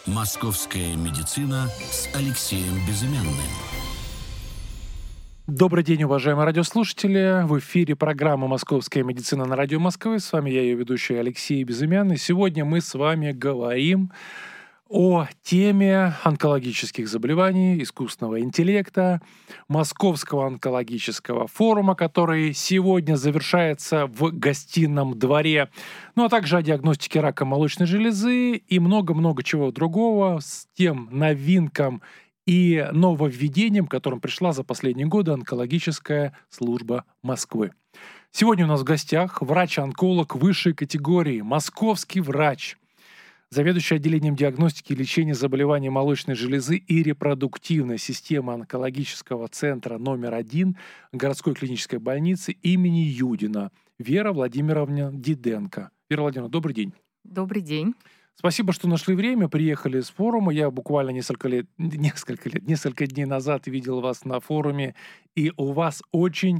«Московская медицина» с Алексеем Безымянным. Добрый день, уважаемые радиослушатели. В эфире программа «Московская медицина» на радио Москвы. С вами я, ее ведущий Алексей Безымянный. Сегодня мы с вами говорим о теме онкологических заболеваний, искусственного интеллекта, Московского онкологического форума, который сегодня завершается в Гостином дворе, ну а также о диагностике рака молочной железы и много-много чего другого с тем новинкам и нововведением, к которым пришла за последние годы онкологическая служба Москвы. Сегодня у нас в гостях врач-онколог высшей категории, московский врач, заведующий отделением диагностики и лечения заболеваний молочной железы и репродуктивной системы онкологического центра номер 1 городской клинической больницы имени Юдина Вера Владимировна Диденко. Вера Владимировна, добрый день. Добрый день. Спасибо, что нашли время, приехали с форума. Я буквально несколько дней назад видел вас на форуме, и у вас очень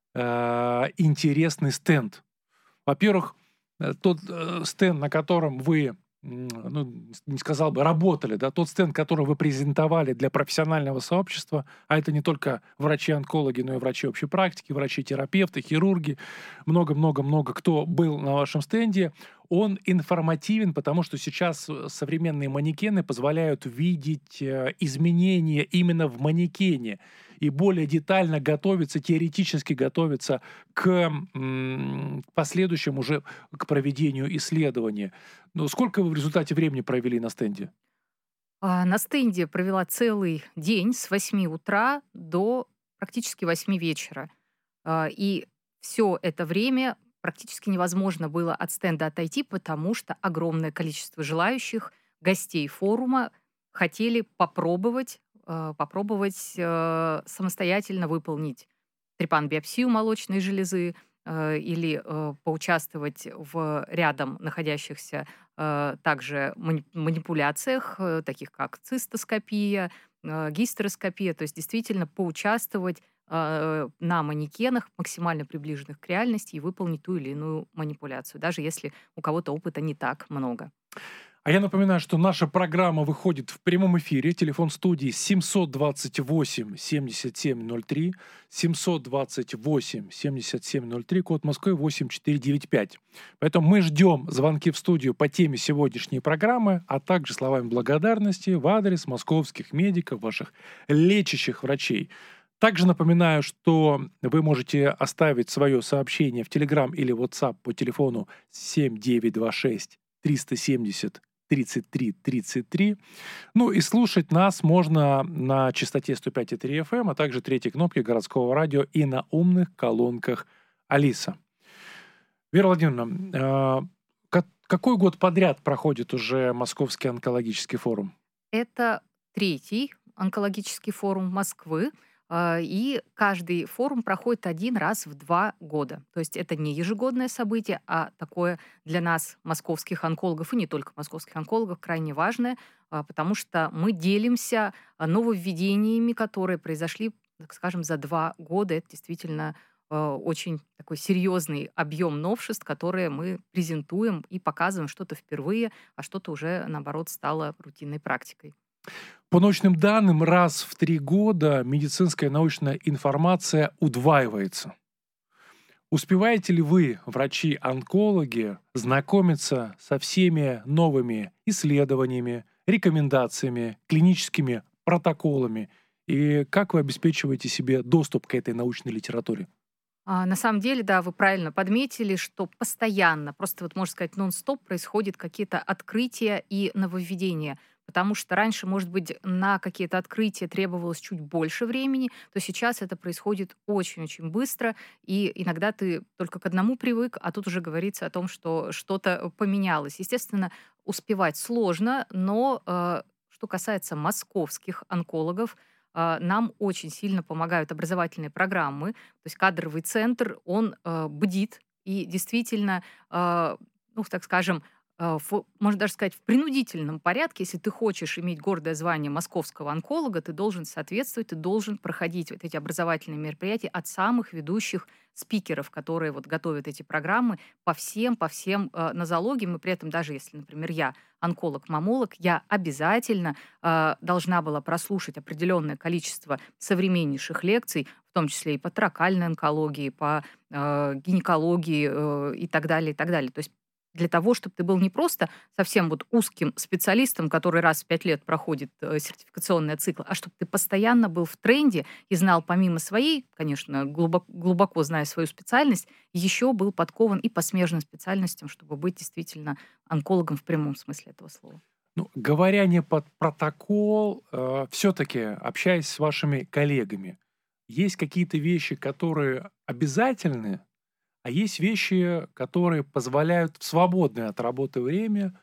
интересный стенд. Во-первых, тот стенд, на котором вы, не сказал бы, работали, да, тот стенд, который вы презентовали для профессионального сообщества, а это не только врачи-онкологи, но и врачи общей практики, врачи-терапевты, хирурги, много-много-много кто был на вашем стенде, он информативен, потому что сейчас современные манекены позволяют видеть изменения именно в манекене и более детально готовиться, теоретически готовиться к последующему уже к проведению исследования. Но сколько вы в результате времени провели на стенде? На стенде провела целый день с 8 утра до практически 8 вечера. И все это время практически невозможно было от стенда отойти, потому что огромное количество желающих, гостей форума, хотели попробовать самостоятельно выполнить трепан-биопсию молочной железы или поучаствовать в рядом находящихся также манипуляциях, таких как цистоскопия, гистероскопия, то есть действительно поучаствовать на манекенах, максимально приближенных к реальности, и выполнить ту или иную манипуляцию, даже если у кого-то опыта не так много. А я напоминаю, что наша программа выходит в прямом эфире. Телефон студии 728-7703, 728-7703, код Москвы 8495. Поэтому мы ждем звонки в студию по теме сегодняшней программы, а также словами благодарности в адрес московских медиков, ваших лечащих врачей. Также напоминаю, что вы можете оставить свое сообщение в Telegram или WhatsApp по телефону 7926 370 33 33. Ну и слушать нас можно на частоте 105,3 FM, а также третьей кнопке городского радио и на умных колонках Алиса. Вера Владимировна, какой год подряд проходит уже Московский онкологический форум? Это 3-й онкологический форум Москвы. И каждый форум проходит 1 раз в 2 года. То есть это не ежегодное событие, а такое для нас, московских онкологов, и не только московских онкологов, крайне важное, потому что мы делимся нововведениями, которые произошли, так скажем, за 2 года. Это действительно очень такой серьезный объем новшеств, которые мы презентуем и показываем что-то впервые, а что-то уже, наоборот, стало рутинной практикой. По научным данным, раз в 3 года медицинская научная информация удваивается. Успеваете ли вы, врачи-онкологи, знакомиться со всеми новыми исследованиями, рекомендациями, клиническими протоколами? И как вы обеспечиваете себе доступ к этой научной литературе? На самом деле, да, вы правильно подметили, что постоянно, просто вот можно сказать нон-стоп, происходят какие-то открытия и нововведения. Потому что раньше, может быть, на какие-то открытия требовалось чуть больше времени, то сейчас это происходит очень-очень быстро, и иногда ты только к одному привык, а тут уже говорится о том, что что-то поменялось. Естественно, успевать сложно, но что касается московских онкологов, нам очень сильно помогают образовательные программы, то есть кадровый центр, он бдит и действительно, ну, так скажем, можно даже сказать, в принудительном порядке, если ты хочешь иметь гордое звание московского онколога, ты должен соответствовать, ты должен проходить вот эти образовательные мероприятия от самых ведущих спикеров, которые вот готовят эти программы по всем нозологиям. И при этом даже если, например, я онколог-мамолог, я обязательно должна была прослушать определенное количество современнейших лекций, в том числе и по тракальной онкологии, по гинекологии и так далее, и так далее. То есть для того, чтобы ты был не просто совсем вот узким специалистом, который раз в 5 лет проходит сертификационный цикл, а чтобы ты постоянно был в тренде и знал помимо своей, конечно, глубоко зная свою специальность, еще был подкован и по смежным специальностям, чтобы быть действительно онкологом в прямом смысле этого слова. Ну, говоря не под протокол, все-таки общаясь с вашими коллегами, есть какие-то вещи, которые обязательны, а есть вещи, которые позволяют в свободное от работы время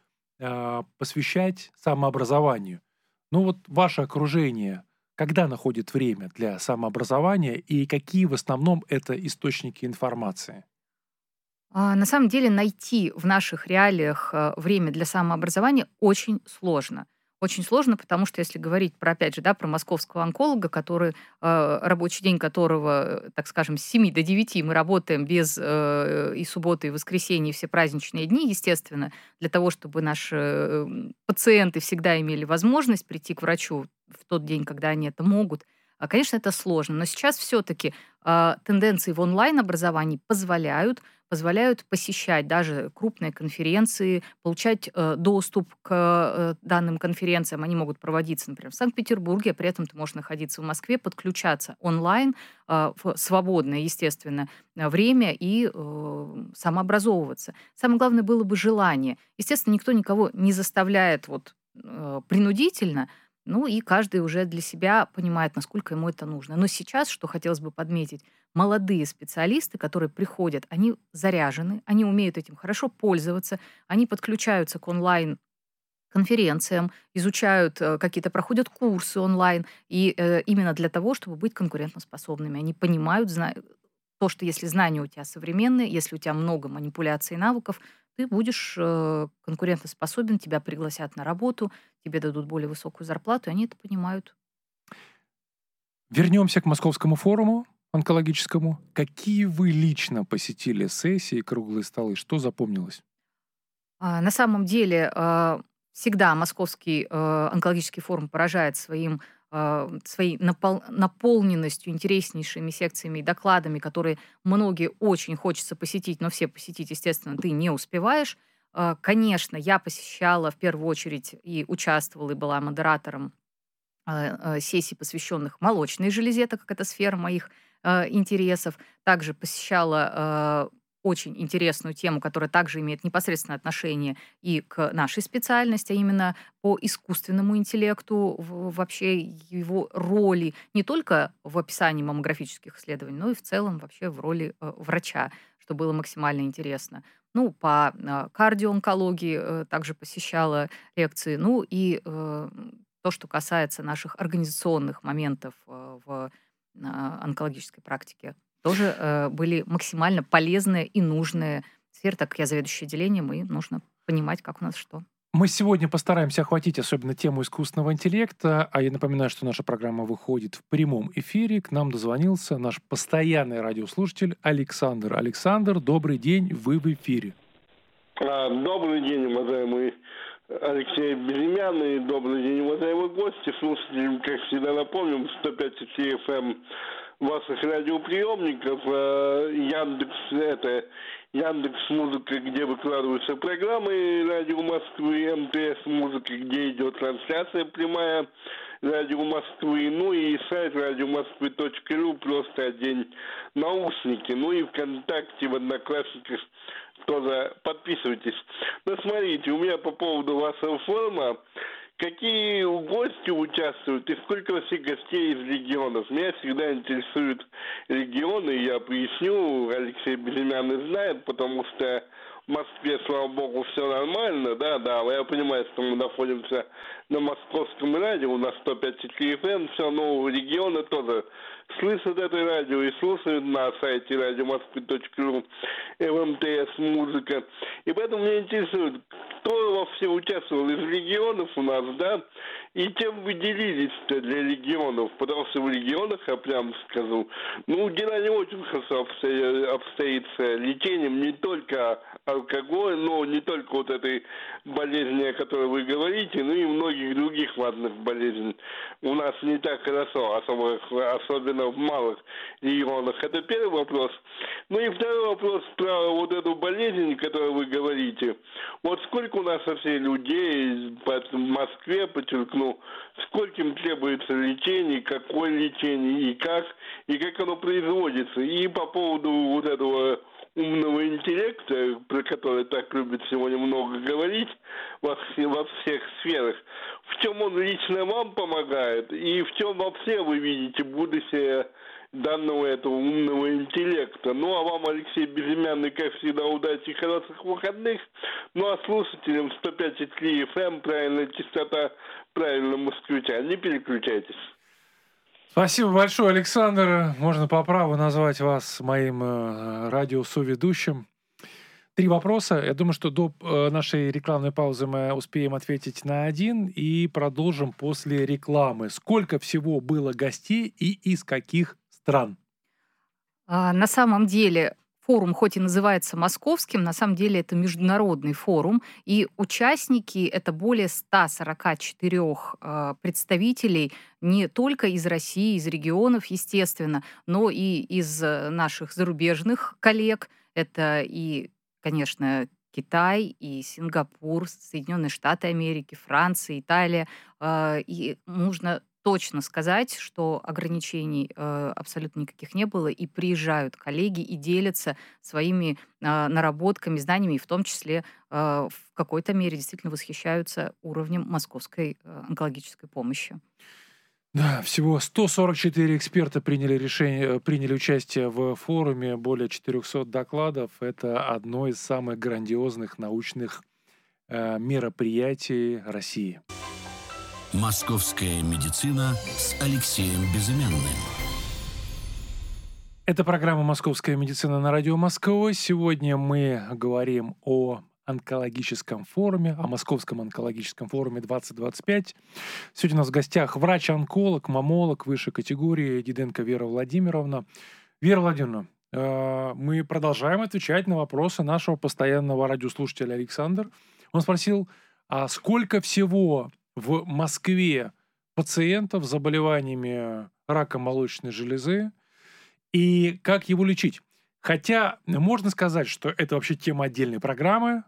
посвящать самообразованию. Ну вот ваше окружение, когда находит время для самообразования и какие в основном это источники информации? На самом деле найти в наших реалиях время для самообразования очень сложно. Очень сложно, потому что если говорить про, опять же, да, про московского онколога, который, рабочий день которого, так скажем, с 7 до 9 мы работаем без и субботы, и воскресенья, и все праздничные дни, естественно, для того, чтобы наши пациенты всегда имели возможность прийти к врачу в тот день, когда они это могут. Конечно, это сложно, но сейчас все-таки тенденции в онлайн-образовании позволяют посещать даже крупные конференции, получать доступ к данным конференциям. Они могут проводиться, например, в Санкт-Петербурге, а при этом ты можешь находиться в Москве, подключаться онлайн в свободное, естественно, время и самообразовываться. Самое главное было бы желание. Естественно, никто никого не заставляет вот, принудительно, ну и каждый уже для себя понимает, насколько ему это нужно. Но сейчас, что хотелось бы подметить, молодые специалисты, которые приходят, они заряжены, они умеют этим хорошо пользоваться, они подключаются к онлайн-конференциям, изучают какие-то, проходят курсы онлайн, и именно для того, чтобы быть конкурентоспособными. Они понимают, знают то, что если знания у тебя современные, если у тебя много манипуляций и навыков, ты будешь конкурентоспособен, тебя пригласят на работу, тебе дадут более высокую зарплату, и они это понимают. Вернемся к Московскому форуму онкологическому. Какие вы лично посетили сессии, круглые столы? Что запомнилось? На самом деле, всегда Московский онкологический форум поражает своей наполненностью, интереснейшими секциями и докладами, которые многие очень хочется посетить, но все посетить, естественно, ты не успеваешь. Конечно, я посещала в первую очередь и участвовала, и была модератором сессий, посвященных молочной железе, так как это сфера моих интересов. Также посещала очень интересную тему, которая также имеет непосредственное отношение и к нашей специальности, а именно по искусственному интеллекту, вообще его роли не только в описании маммографических исследований, но и в целом вообще в роли врача, что было максимально интересно. Ну, по кардионкологии также посещала лекции. Ну и то, что касается наших организационных моментов в онкологической практике, тоже были максимально полезные и нужные сферы. Так как я заведующая отделением, и нужно понимать, как у нас что. Мы сегодня постараемся охватить особенно тему искусственного интеллекта, а я напоминаю, что наша программа выходит в прямом эфире. К нам дозвонился наш постоянный радиослушатель Александр. Александр, добрый день, вы в эфире. Добрый день, уважаемый Алексей Безымянный, добрый день, уважаемые гости, слушатели, как всегда напомним, 105,4 FM ваших радиоприемников, Яндекс Музыка, где выкладываются программы Радио Москвы, МТС Музыка, где идет трансляция прямая Радио Москвы, ну и сайт радиомосквы.ру, просто одень наушники, ну и ВКонтакте, в Одноклассниках тоже подписывайтесь. Ну, смотрите, у меня по поводу вашего форума, какие гости участвуют и сколько вообще гостей из регионов? Меня всегда интересуют регионы, я поясню, Алексей Безымянный знает, потому что в Москве, слава богу, все нормально, да, я понимаю, что мы находимся на московском радио, на 105,4 FM, все, но регионы тоже слышат это радио и слушают на сайте радиомосквы.ру МТС «Музыка». И поэтому меня интересует, кто во все участвовал из регионов у нас, да, и чем вы делились-то для регионов, потому что в регионах, я прямо скажу, дела не очень хорошо обстоит с лечением не только алкоголя, но не только вот этой болезни, о которой вы говорите, но и многих других важных болезней. У нас не так хорошо, особенно в малых регионах. Это первый вопрос. И второй вопрос про вот эту болезнь, о которой вы говорите. Вот сколько у нас вообще людей в Москве, подчеркну, скольким требуется лечение, какое лечение и как оно производится. И по поводу вот этого умного интеллекта, про который так любят сегодня много говорить во всех сферах, в чем он лично вам помогает и в чем вообще вы видите будущее данного этого умного интеллекта. А вам, Алексей Безымянный, как всегда, удачи и хороших выходных. А слушателям 105,3 FM, правильная частота, правильно москвича. Не переключайтесь. Спасибо большое, Александр. Можно по праву назвать вас моим радиосоведущим. 3 вопроса. Я думаю, что до нашей рекламной паузы мы успеем ответить на один и продолжим после рекламы. Сколько всего было гостей и из каких стран? На самом деле форум хоть и называется московским, на самом деле это международный форум, и участники — это более 144 представителей не только из России, из регионов, естественно, но и из наших зарубежных коллег. Это и, конечно, Китай, и Сингапур, Соединенные Штаты Америки, Франция, Италия. И нужно точно сказать, что ограничений абсолютно никаких не было, и приезжают коллеги и делятся своими наработками, знаниями, и в том числе в какой-то мере действительно восхищаются уровнем московской онкологической помощи. Да, всего 144 эксперта приняли участие в форуме, более 400 докладов. Это одно из самых грандиозных научных мероприятий России. «Московская медицина» с Алексеем Безымянным. Это программа «Московская медицина» на радио Москвы. Сегодня мы говорим о онкологическом форуме, о Московском онкологическом форуме 2025. Сегодня у нас в гостях врач-онколог, маммолог высшей категории Диденко Вера Владимировна. Вера Владимировна, мы продолжаем отвечать на вопросы нашего постоянного радиослушателя Александра. Он спросил, а сколько всего в Москве пациентов с заболеваниями рака молочной железы и как его лечить? Хотя можно сказать, что это вообще тема отдельной программы.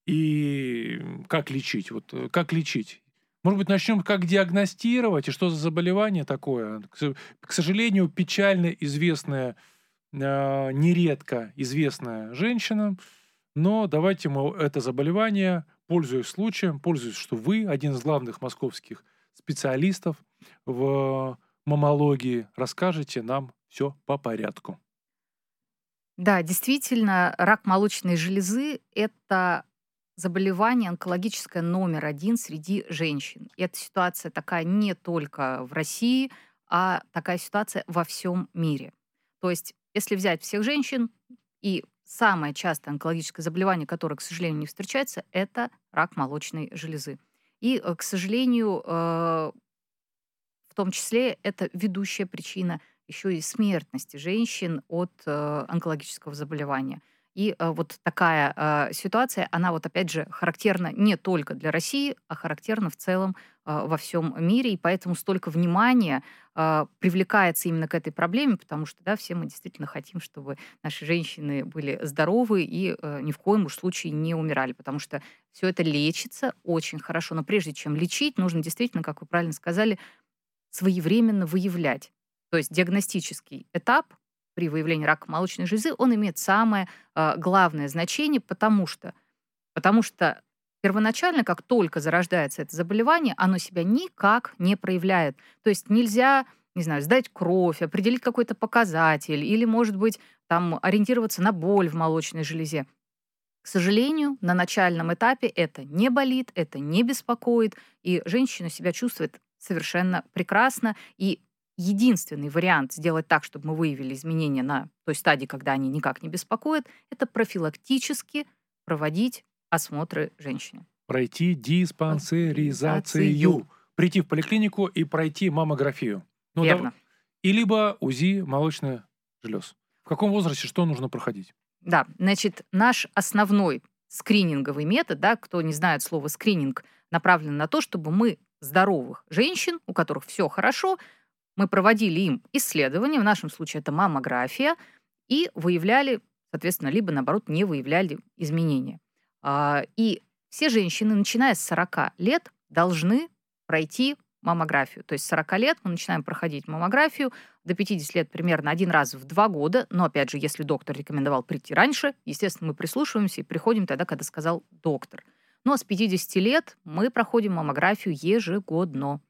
И как лечить? Как лечить? Может быть, начнем, как диагностировать и что за заболевание такое? К сожалению, печально известная, нередко известная женщина. Но давайте мы это заболевание, пользуясь случаем, пользуясь, что вы один из главных московских специалистов в маммологии, расскажете нам все по порядку. Да, действительно, рак молочной железы — это заболевание онкологическое номер 1 среди женщин. И эта ситуация такая не только в России, а такая ситуация во всем мире. То есть, если взять всех женщин, и самое частое онкологическое заболевание, которое, к сожалению, не встречается, это рак молочной железы. И, к сожалению, в том числе это ведущая причина еще и смертности женщин от онкологического заболевания. И вот такая ситуация, она вот опять же характерна не только для России, а характерна в целом во всем мире. И поэтому столько внимания привлекается именно к этой проблеме, потому что да, все мы действительно хотим, чтобы наши женщины были здоровы и ни в коем уж случае не умирали, потому что все это лечится очень хорошо. Но прежде чем лечить, нужно действительно, как вы правильно сказали, своевременно выявлять. То есть диагностический этап при выявлении рака молочной железы, он имеет самое главное значение, потому что первоначально, как только зарождается это заболевание, оно себя никак не проявляет. То есть нельзя, не знаю, сдать кровь, определить какой-то показатель или, может быть, там, ориентироваться на боль в молочной железе. К сожалению, на начальном этапе это не болит, это не беспокоит, и женщина себя чувствует совершенно прекрасно. И единственный вариант сделать так, чтобы мы выявили изменения на той стадии, когда они никак не беспокоят, это профилактически проводить осмотры женщине. Пройти диспансеризацию. Прийти в поликлинику и пройти маммографию. Верно. И либо УЗИ молочных желез. В каком возрасте что нужно проходить? Да, значит, наш основной скрининговый метод, да, кто не знает слово скрининг, направлен на то, чтобы мы здоровых женщин, у которых все хорошо, мы проводили им исследования, в нашем случае это маммография, и выявляли, соответственно, либо, наоборот, не выявляли изменения. И все женщины, начиная с 40 лет, должны пройти маммографию. То есть с 40 лет мы начинаем проходить маммографию, до 50 лет примерно 1 раз в 2 года. Но, опять же, если доктор рекомендовал прийти раньше, естественно, мы прислушиваемся и приходим тогда, когда сказал доктор. Ну, а с 50 лет мы проходим маммографию ежегодно.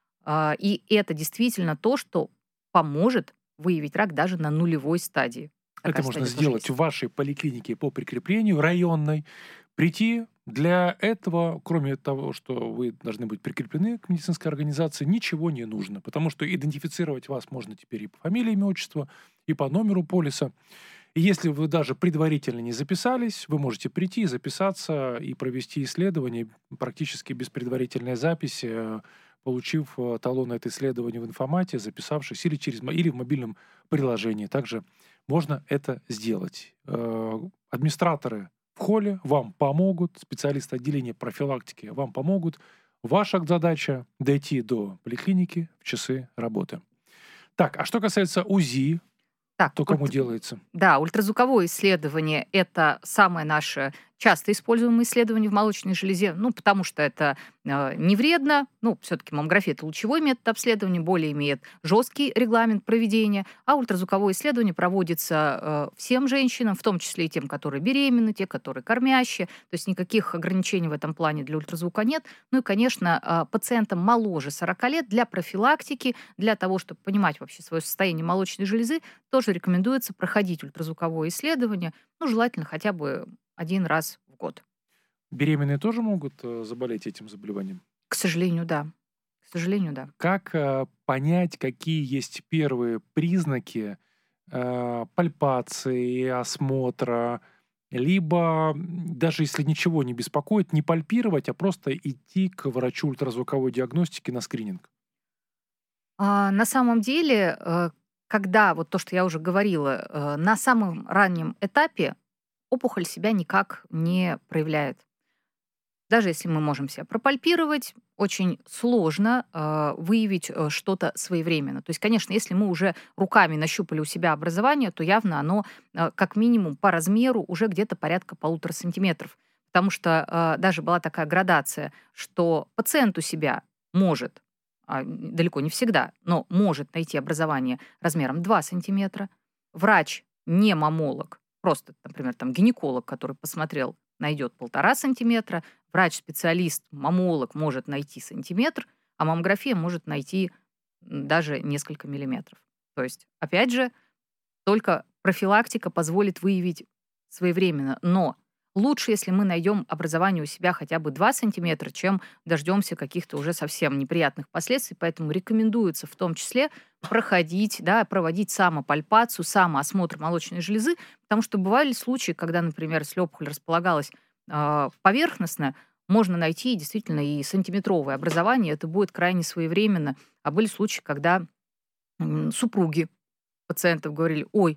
И это действительно то, что поможет выявить рак даже на нулевой стадии. Это Такая можно стадия тоже сделать есть. в вашей поликлинике по прикреплению районной. Прийти для этого, кроме того, что вы должны быть прикреплены к медицинской организации, ничего не нужно. Потому что идентифицировать вас можно теперь и по фамилии, имя, отчеству, и по номеру полиса. И если вы даже предварительно не записались, вы можете прийти, записаться и провести исследование практически без предварительной записи, получив талон на это исследование в информате, записавшись или в мобильном приложении. Также можно это сделать. Администраторы в холле вам помогут, специалисты отделения профилактики вам помогут. Ваша задача дойти до поликлиники в часы работы. Так, а что касается УЗИ, Так, то кому делается? Да, ультразвуковое исследование – это самое наше часто используемое исследование в молочной железе, потому что это не вредно, все-таки маммография – это лучевой метод обследования, более имеет жесткий регламент проведения, а ультразвуковое исследование проводится всем женщинам, в том числе и тем, которые беременны, те, которые кормящие, то есть никаких ограничений в этом плане для ультразвука нет. Ну и, конечно, пациентам моложе 40 лет для профилактики, для того, чтобы понимать вообще свое состояние молочной железы, тоже рекомендуется проходить ультразвуковое исследование, желательно хотя бы 1 раз в год. Беременные тоже могут заболеть этим заболеванием? К сожалению, да. К сожалению, да. Как понять, какие есть первые признаки пальпации, осмотра, либо даже если ничего не беспокоит, не пальпировать, а просто идти к врачу ультразвуковой диагностики на скрининг? На самом деле, когда, вот то, что я уже говорила, на самом раннем этапе опухоль себя никак не проявляет. Даже если мы можем себя пропальпировать, очень сложно выявить что-то своевременно. То есть, конечно, если мы уже руками нащупали у себя образование, то явно оно как минимум по размеру уже где-то порядка 1,5 сантиметров. Потому что даже была такая градация, что пациент у себя может, далеко не всегда, но может найти образование размером 2 сантиметра. Врач, не маммолог, просто, например, гинеколог, который посмотрел, найдет 1,5 сантиметра, врач-специалист, маммолог может найти сантиметр, а маммография может найти даже несколько миллиметров. То есть, опять же, только профилактика позволит выявить своевременно. Но лучше, если мы найдем образование у себя хотя бы 2 сантиметра, чем дождемся каких-то уже совсем неприятных последствий. Поэтому рекомендуется в том числе проводить самопальпацию, самоосмотр молочной железы, потому что бывали случаи, когда, например, если опухоль располагалась поверхностно, можно найти действительно и сантиметровое образование, это будет крайне своевременно. А были случаи, когда супруги пациентов говорили: ой,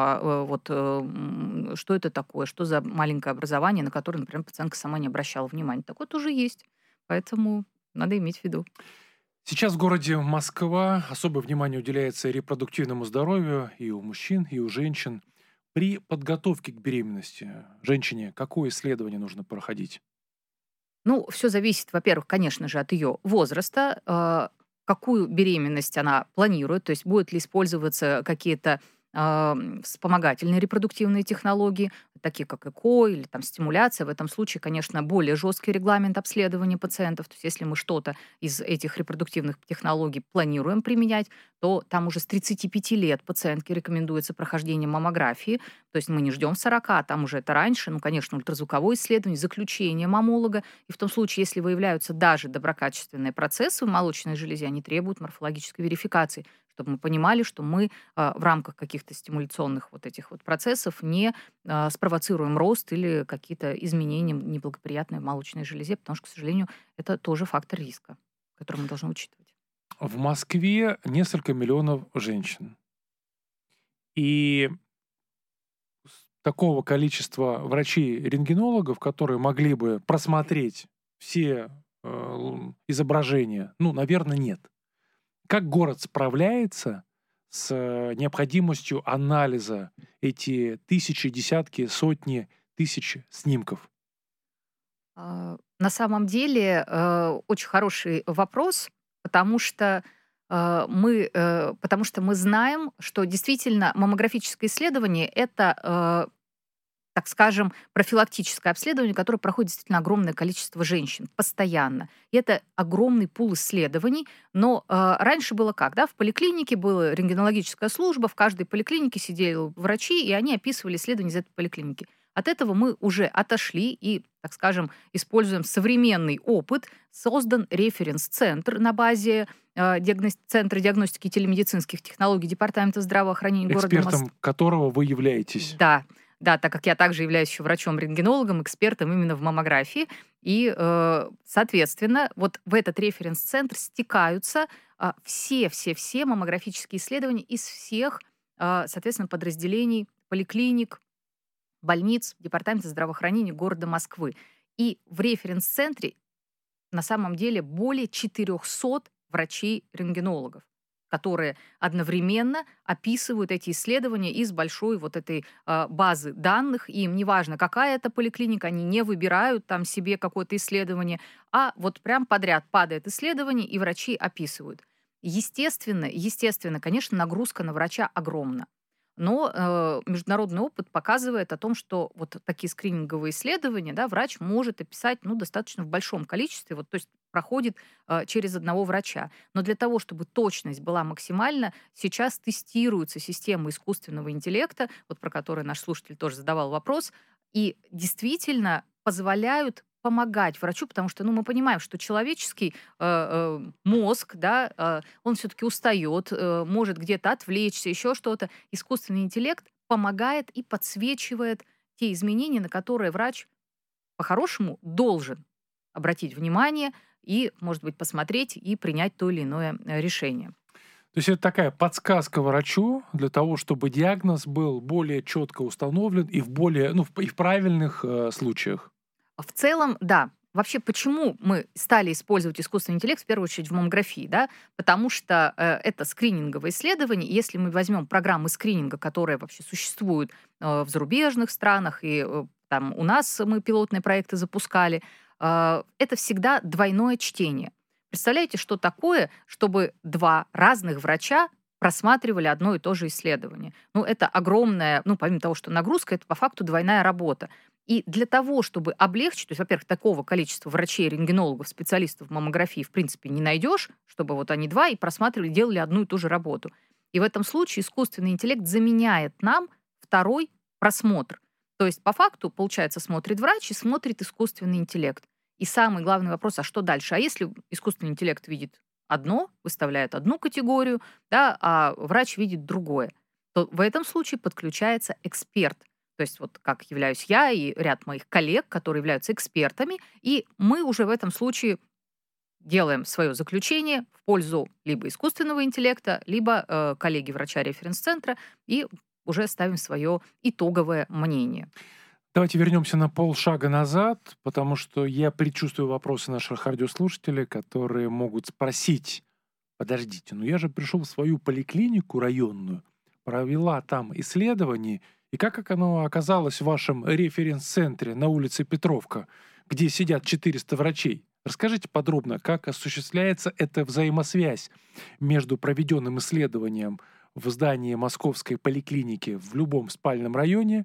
что это такое, что за маленькое образование, на которое, например, пациентка сама не обращала внимания. Такое тоже есть, поэтому надо иметь в виду. Сейчас в городе Москва особое внимание уделяется репродуктивному здоровью и у мужчин, и у женщин. При подготовке к беременности женщине какое исследование нужно проходить? Все зависит, во-первых, конечно же, от ее возраста, какую беременность она планирует, то есть будут ли использоваться какие-то вспомогательные репродуктивные технологии. такие как ЭКО или там стимуляция. В этом случае, конечно, более жесткий регламент обследования пациентов. То есть если мы что-то из этих репродуктивных технологий планируем применять, то там уже с 35 лет пациентке рекомендуется прохождение маммографии. То есть мы не ждем 40, а там уже это раньше. Ну, конечно, ультразвуковое исследование, заключение маммолога. И в том случае, если выявляются даже доброкачественные процессы в молочной железе, они требуют морфологической верификации, чтобы мы понимали, что мы в рамках каких-то стимуляционных вот этих вот процессов не спровоцируем рост или какие-то изменения неблагоприятные в молочной железе, потому что, к сожалению, это тоже фактор риска, который мы должны учитывать. В Москве несколько миллионов женщин. И такого количества врачей-рентгенологов, которые могли бы просмотреть все изображения, ну, наверное, нет. Как город справляется с необходимостью анализа эти тысячи, десятки, сотни тысяч снимков? На самом деле очень хороший вопрос, потому что мы знаем, что действительно маммографическое исследование — это, так скажем, профилактическое обследование, которое проходит действительно огромное количество женщин постоянно. И это огромный пул исследований. Но раньше было как? Да? В поликлинике была рентгенологическая служба, в каждой поликлинике сидели врачи, и они описывали исследования из этой поликлиники. От этого мы уже отошли и, так скажем, используем современный опыт. Создан референс-центр на базе Центра диагностики и телемедицинских технологий Департамента здравоотохранения города Москвы. Экспертом которого вы являетесь. Да, так как я также являюсь еще врачом-рентгенологом, экспертом именно в маммографии. И, соответственно, вот в этот референс-центр стекаются все маммографические исследования из всех, соответственно, подразделений, поликлиник, больниц Департамента здравоохранения города Москвы. И в референс-центре на самом деле более 400 врачей-рентгенологов, которые одновременно описывают эти исследования из большой вот этой базы данных. И им не важно, какая это поликлиника, они не выбирают там себе какое-то исследование, а вот прям подряд падает исследование, и врачи описывают. Естественно, конечно, нагрузка на врача огромна. Но международный опыт показывает о том, что вот такие скрининговые исследования, да, врач может описать достаточно в большом количестве, то есть проходит через одного врача. Но для того, чтобы точность была максимальна, сейчас тестируются системы искусственного интеллекта, про которые наш слушатель тоже задавал вопрос, и действительно позволяют помогать врачу, потому что мы понимаем, что человеческий мозг, да, он все-таки устает, может где-то отвлечься, еще что-то. Искусственный интеллект помогает и подсвечивает те изменения, на которые врач по-хорошему должен обратить внимание и, может быть, посмотреть и принять то или иное решение. То есть это такая подсказка врачу для того, чтобы диагноз был более четко установлен и в правильных случаях. В целом, да. Вообще, почему мы стали использовать искусственный интеллект, в первую очередь, в маммографии? Да? Потому что это скрининговое исследование. Если мы возьмем программы скрининга, которые вообще существуют в зарубежных странах, и там у нас мы пилотные проекты запускали, это всегда двойное чтение. Представляете, что такое, чтобы два разных врача просматривали одно и то же исследование? Это огромная, помимо того, что нагрузка, это по факту двойная работа. И для того, чтобы облегчить, то есть, во-первых, такого количества врачей, рентгенологов, специалистов в маммографии, в принципе, не найдешь, чтобы они два и просматривали, делали одну и ту же работу. И в этом случае искусственный интеллект заменяет нам второй просмотр. То есть, по факту, получается, смотрит врач и смотрит искусственный интеллект. И самый главный вопрос, а что дальше? А если искусственный интеллект видит одно, выставляет одну категорию, да, а врач видит другое, то в этом случае подключается эксперт. То есть как являюсь я и ряд моих коллег, которые являются экспертами, и мы уже в этом случае делаем свое заключение в пользу либо искусственного интеллекта, либо коллеги врача референс-центра, и уже ставим свое итоговое мнение. Давайте вернемся на полшага назад, потому что я предчувствую вопросы наших радиослушателей, которые могут спросить: подождите, я же пришел в свою поликлинику районную, провела там исследование, и как оно оказалось в вашем референс-центре на улице Петровка, где сидят 400 врачей? Расскажите подробно, как осуществляется эта взаимосвязь между проведенным исследованием в здании Московской поликлиники в любом спальном районе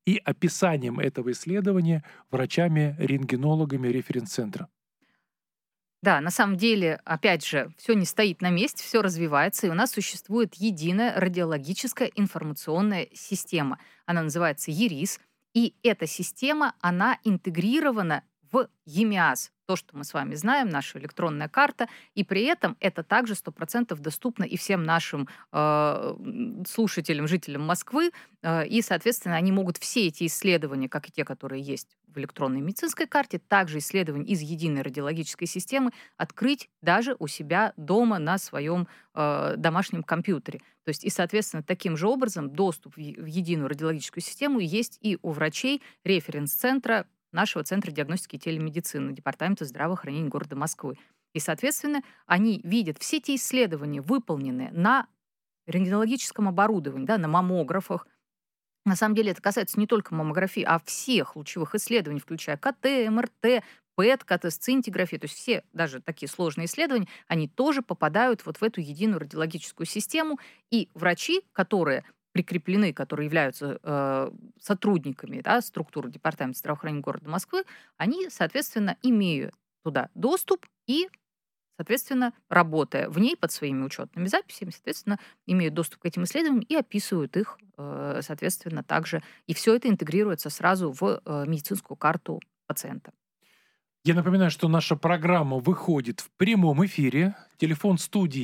и описанием этого исследования врачами-рентгенологами референс-центра. Да, на самом деле, опять же, все не стоит на месте, все развивается, и у нас существует единая радиологическая информационная система. Она называется ЕРИС, и эта система, она интегрирована в ЕМИАС, то, что мы с вами знаем, наша электронная карта, и при этом это также 100% доступно и всем нашим слушателям, жителям Москвы, и, соответственно, они могут все эти исследования, как и те, которые есть в электронной медицинской карте, также исследования из единой радиологической системы открыть даже у себя дома на своем домашнем компьютере. То есть, и, соответственно, таким же образом доступ в единую радиологическую систему есть и у врачей референс-центра нашего Центра диагностики и телемедицины, Департамента здравоохранения города Москвы. И, соответственно, они видят все те исследования, выполненные на рентгенологическом оборудовании, да, на маммографах. На самом деле это касается не только маммографии, а всех лучевых исследований, включая КТ, МРТ, ПЭТ, сцинтиграфию, то есть все даже такие сложные исследования, они тоже попадают вот в эту единую радиологическую систему, и врачи, которые прикреплены, которые являются сотрудниками, да, структуры Департамента здравоохранения города Москвы, они, соответственно, имеют туда доступ и, соответственно, работая в ней под своими учетными записями, соответственно, имеют доступ к этим исследованиям и описывают их, соответственно, также. И все это интегрируется сразу в медицинскую карту пациента. Я напоминаю, что наша программа выходит в прямом эфире. Телефон студии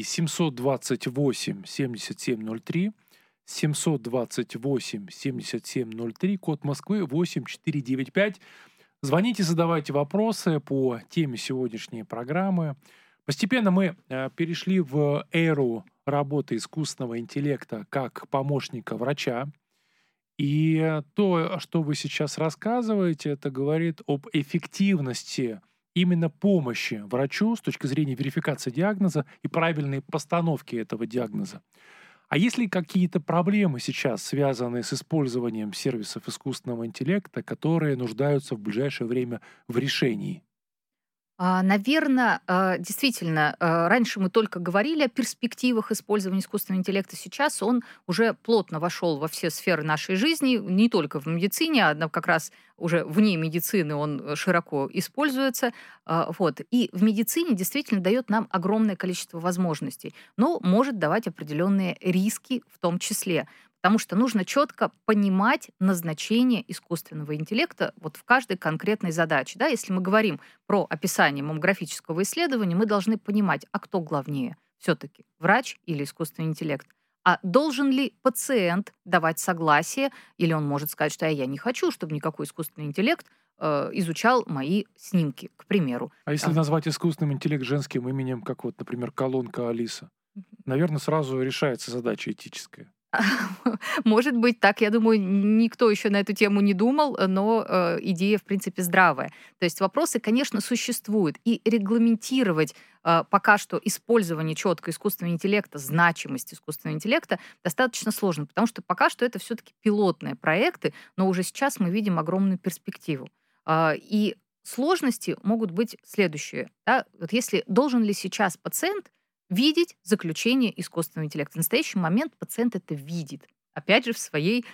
728-7703. 728-7703, код Москвы 8495. Звоните, задавайте вопросы по теме сегодняшней программы. Постепенно мы перешли в эру работы искусственного интеллекта как помощника врача. И то, что вы сейчас рассказываете, это говорит об эффективности именно помощи врачу с точки зрения верификации диагноза и правильной постановки этого диагноза. А есть ли какие-то проблемы сейчас, связанные с использованием сервисов искусственного интеллекта, которые нуждаются в ближайшее время в решении? Наверное, действительно, раньше мы только говорили о перспективах использования искусственного интеллекта. Сейчас он уже плотно вошел во все сферы нашей жизни, не только в медицине, а как раз уже вне медицины он широко используется. Вот. И в медицине действительно дает нам огромное количество возможностей, но может давать определенные риски в том числе. Потому что нужно четко понимать назначение искусственного интеллекта вот в каждой конкретной задаче. Да? Если мы говорим про описание маммографического исследования, мы должны понимать, а кто главнее все-таки, врач или искусственный интеллект. А должен ли пациент давать согласие, или он может сказать, что я не хочу, чтобы никакой искусственный интеллект изучал мои снимки, к примеру. А если назвать искусственным интеллект женским именем, как вот, например, колонка Алиса, наверное, сразу решается задача этическая. Может быть, так, я думаю, никто еще на эту тему не думал, но идея, в принципе, здравая. То есть вопросы, конечно, существуют. И регламентировать пока что использование четко искусственного интеллекта, значимость искусственного интеллекта достаточно сложно, потому что пока что это все-таки пилотные проекты, но уже сейчас мы видим огромную перспективу. И сложности могут быть следующие. Да? Вот если должен ли сейчас пациент видеть заключение искусственного интеллекта. В настоящий момент пациент это видит. Опять же, в своей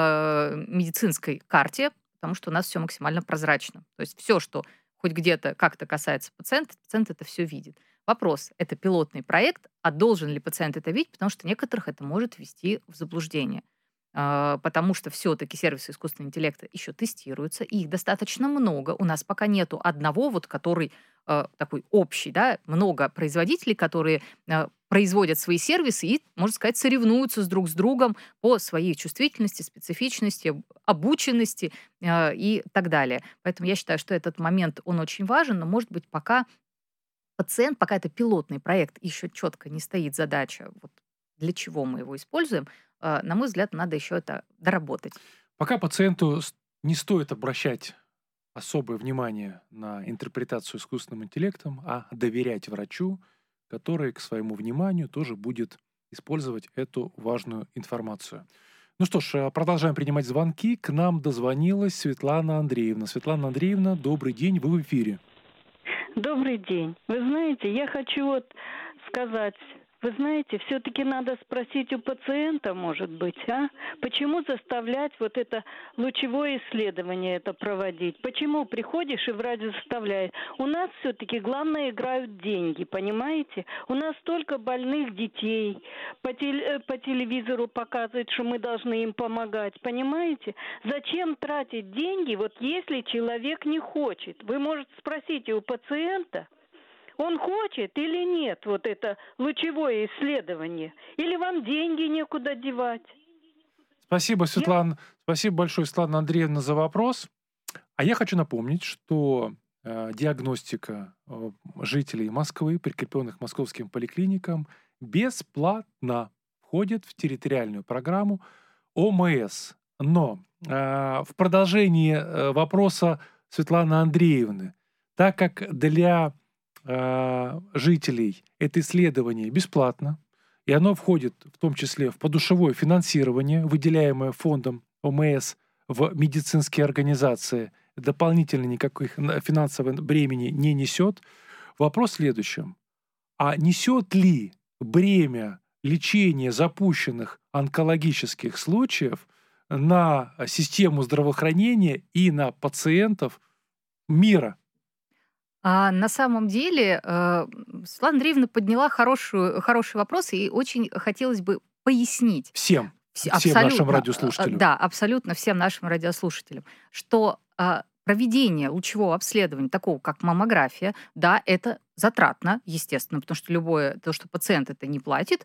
медицинской карте, потому что у нас все максимально прозрачно. То есть все, что хоть где-то как-то касается пациент это все видит. Вопрос, это пилотный проект, а должен ли пациент это видеть, потому что некоторых это может ввести в заблуждение. Потому что все-таки сервисы искусственного интеллекта еще тестируются, и их достаточно много. У нас пока нету одного, вот, который такой общий, да, много производителей, которые производят свои сервисы и, можно сказать, соревнуются друг с другом по своей чувствительности, специфичности, обученности и так далее. Поэтому я считаю, что этот момент, он очень важен, но, может быть, пока пациент, пока это пилотный проект, еще четко не стоит задача, вот, для чего мы его используем, на мой взгляд, надо еще это доработать. Пока пациенту не стоит обращать особое внимание на интерпретацию искусственным интеллектом, а доверять врачу, который к своему вниманию тоже будет использовать эту важную информацию. Ну что ж, продолжаем принимать звонки. К нам дозвонилась Светлана Андреевна. Светлана Андреевна, добрый день, вы в эфире. Добрый день. Вы знаете, я хочу сказать Вы знаете, все-таки надо спросить у пациента, может быть, почему заставлять вот это лучевое исследование это проводить? Почему приходишь и врач заставляет? У нас все-таки главное играют деньги, понимаете? У нас столько больных детей, по телевизору показывают, что мы должны им помогать, понимаете? Зачем тратить деньги, вот если человек не хочет? Вы, может, спросите у пациента, он хочет или нет вот это лучевое исследование? Или вам деньги некуда девать? Спасибо, Светлана. Спасибо большое, Светлана Андреевна, за вопрос. А я хочу напомнить, что диагностика жителей Москвы, прикрепленных московским поликлиникам, бесплатно входит в территориальную программу ОМС. Но в продолжении вопроса Светланы Андреевны, так как для жителей это исследование бесплатно, и оно входит в том числе в подушевое финансирование, выделяемое фондом ОМС в медицинские организации, дополнительно никаких финансового бремени не несет. Вопрос в следующем. А несет ли бремя лечения запущенных онкологических случаев на систему здравоохранения и на пациентов мира? А на самом деле Светлана Андреевна подняла хороший вопрос, и очень хотелось бы пояснить Всем нашим радиослушателям. Да, абсолютно всем нашим радиослушателям, что проведение лучевого обследования, такого как маммография, да, это затратно, естественно, потому что то, что пациент это не платит,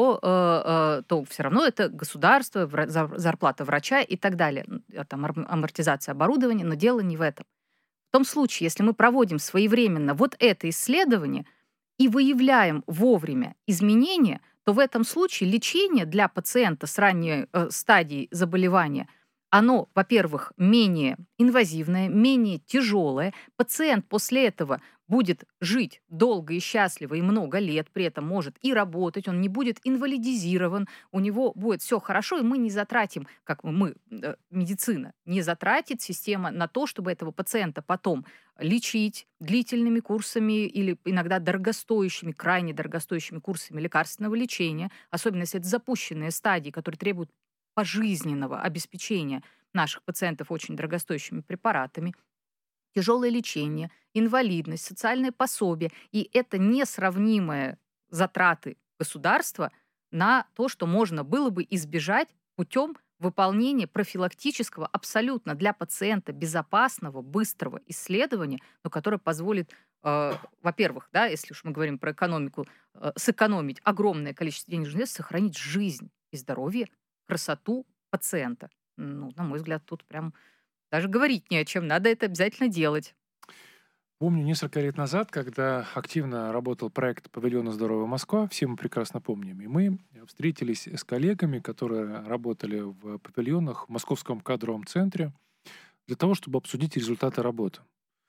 то все равно это государство, зарплата врача и так далее, там амортизация оборудования, но дело не в этом. В том случае, если мы проводим своевременно вот это исследование и выявляем вовремя изменения, то в этом случае лечение для пациента с ранней стадией заболевания, оно, во-первых, менее инвазивное, менее тяжелое. Пациент после этого будет жить долго и счастливо и много лет, при этом может и работать, он не будет инвалидизирован, у него будет все хорошо, и мы не затратим, медицина не затратит система на то, чтобы этого пациента потом лечить длительными курсами или иногда дорогостоящими, крайне дорогостоящими курсами лекарственного лечения, особенно если это запущенные стадии, которые требуют пожизненного обеспечения наших пациентов очень дорогостоящими препаратами, тяжелое лечение, инвалидность, социальное пособие. И это несравнимые затраты государства на то, что можно было бы избежать путем выполнения профилактического, абсолютно для пациента безопасного, быстрого исследования, но которое позволит, во-первых, да, если уж мы говорим про экономику, сэкономить огромное количество денежных средств, сохранить жизнь и здоровье, красоту пациента. На мой взгляд, тут прям даже говорить не о чем. Надо это обязательно делать. Помню, несколько лет назад, когда активно работал проект «Павильона здоровья Москва», все мы прекрасно помним, и мы встретились с коллегами, которые работали в павильонах в Московском кадровом центре для того, чтобы обсудить результаты работы.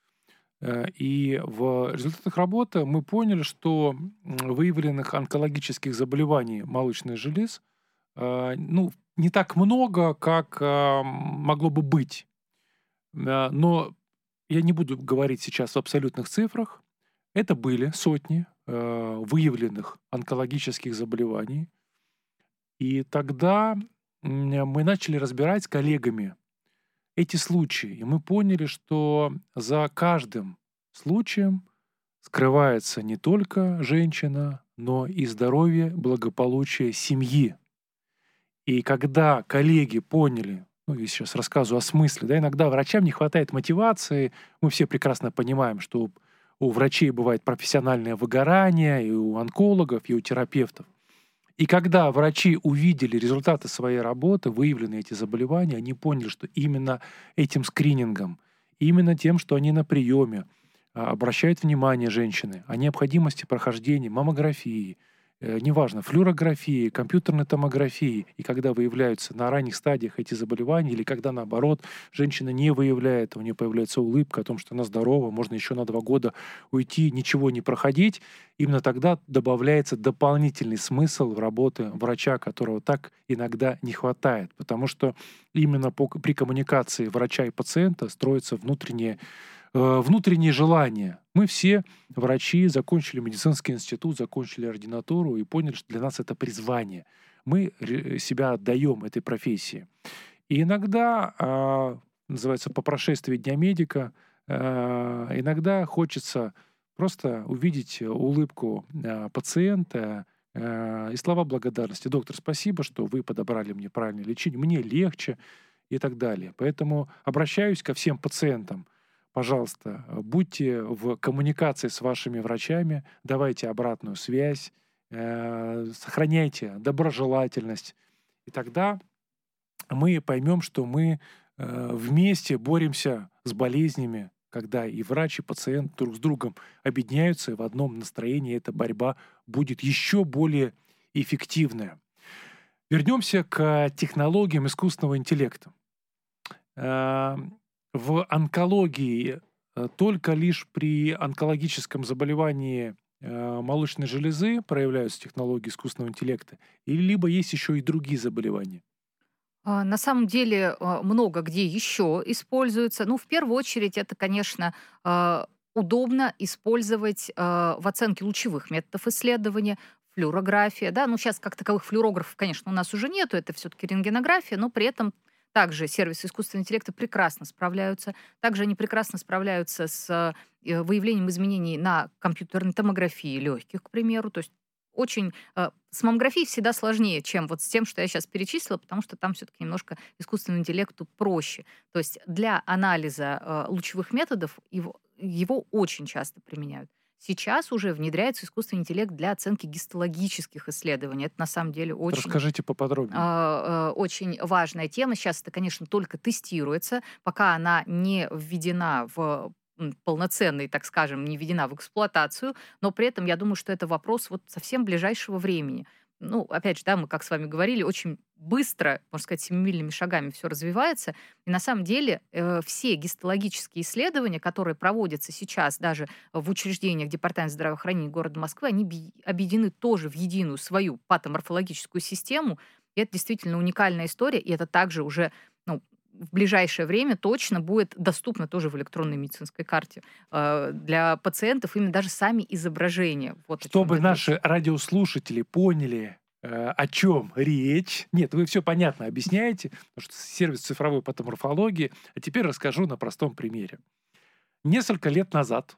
И в результатах работы мы поняли, что выявленных онкологических заболеваний молочных желез не так много, как могло бы быть. Но я не буду говорить сейчас в абсолютных цифрах. Это были сотни выявленных онкологических заболеваний. И тогда мы начали разбирать с коллегами эти случаи. И мы поняли, что за каждым случаем скрывается не только женщина, но и здоровье, благополучие семьи. И когда коллеги поняли, я сейчас рассказываю о смысле, да, иногда врачам не хватает мотивации, мы все прекрасно понимаем, что у врачей бывает профессиональное выгорание, и у онкологов, и у терапевтов. И когда врачи увидели результаты своей работы, выявлены эти заболевания, они поняли, что именно этим скринингом, именно тем, что они на приеме обращают внимание женщины о необходимости прохождения маммографии, неважно, флюорографии, компьютерной томографии, и когда выявляются на ранних стадиях эти заболевания, или когда, наоборот, женщина не выявляет, у нее появляется улыбка о том, что она здорова, можно еще на 2 года уйти, ничего не проходить, именно тогда добавляется дополнительный смысл в работе врача, которого так иногда не хватает, потому что именно при коммуникации врача и пациента строится внутреннее внутреннее желание. Мы все врачи, закончили медицинский институт, закончили ординатуру и поняли, что для нас это призвание. Мы себя отдаем этой профессии. И иногда, называется, по прошествии Дня медика, иногда хочется просто увидеть улыбку пациента и слова благодарности. Доктор, спасибо, что вы подобрали мне правильное лечение, мне легче и так далее. Поэтому обращаюсь ко всем пациентам. Пожалуйста, будьте в коммуникации с вашими врачами, давайте обратную связь, сохраняйте доброжелательность. И тогда мы поймем, что мы вместе боремся с болезнями, когда и врач, и пациент друг с другом объединяются, и в одном настроении эта борьба будет еще более эффективная. Вернемся к технологиям искусственного интеллекта. В онкологии только лишь при онкологическом заболевании молочной железы проявляются технологии искусственного интеллекта, или либо есть еще и другие заболевания? На самом деле много где еще используется. Ну, в первую очередь, это, конечно, удобно использовать в оценке лучевых методов исследования, флюорография, да, ну, сейчас как таковых флюорографов, конечно, у нас уже нету, это все-таки рентгенография, но при этом также сервисы искусственного интеллекта прекрасно справляются. Также они прекрасно справляются с выявлением изменений на компьютерной томографии легких, к примеру. То есть очень с маммографией всегда сложнее, чем вот с тем, что я сейчас перечислила, потому что там все-таки немножко искусственному интеллекту проще. То есть для анализа лучевых методов его очень часто применяют. Сейчас уже внедряется искусственный интеллект для оценки гистологических исследований. Это на самом деле очень, Расскажите поподробнее. очень важная тема. Сейчас это, конечно, только тестируется, пока она не введена в полноценный, так скажем, не введена в эксплуатацию, но при этом я думаю, что это вопрос вот совсем ближайшего времени. Ну, опять же, да, мы, как с вами говорили, очень быстро, можно сказать, семимильными шагами все развивается. И на самом деле все гистологические исследования, которые проводятся сейчас даже в учреждениях Департамента здравоохранения города Москвы, они объединены тоже в единую свою патоморфологическую систему. И это действительно уникальная история, и это также уже в ближайшее время точно будет доступно тоже в электронной медицинской карте для пациентов, именно даже сами изображения. Вот Чтобы наши радиослушатели поняли, о чем речь. Нет, вы все понятно объясняете, потому что сервис цифровой патоморфологии. А теперь расскажу на простом примере. Несколько лет назад